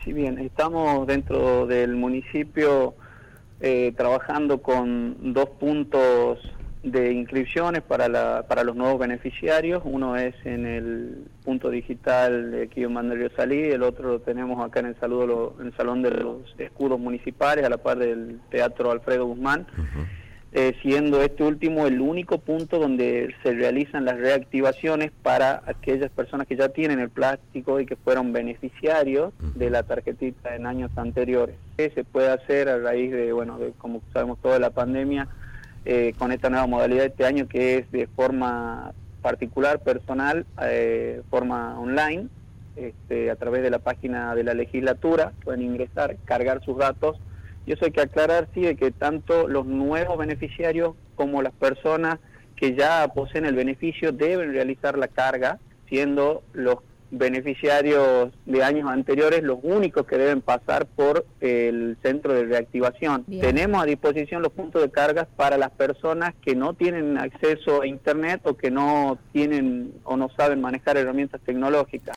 Sí, bien, estamos dentro del municipio trabajando con 2 puntos de inscripciones para los nuevos beneficiarios. Uno es en el punto digital de aquí en Mandario Salí, el otro lo tenemos acá en el Salón de los Escudos Municipales, a la par del Teatro Alfredo Guzmán. Siendo este último el único punto donde se realizan las reactivaciones para aquellas personas que ya tienen el plástico y que fueron beneficiarios de la tarjetita en años anteriores. Se puede hacer a raíz de, como sabemos, toda la pandemia, con esta nueva modalidad de este año, que es de forma particular, personal, forma online, a través de la página de la legislatura. Pueden ingresar, cargar sus datos. Y eso hay que aclarar, sí, de que tanto los nuevos beneficiarios como las personas que ya poseen el beneficio deben realizar la carga, siendo los beneficiarios de años anteriores los únicos que deben pasar por el centro de reactivación. Bien. Tenemos a disposición los puntos de cargas para las personas que no tienen acceso a internet o que no tienen o no saben manejar herramientas tecnológicas.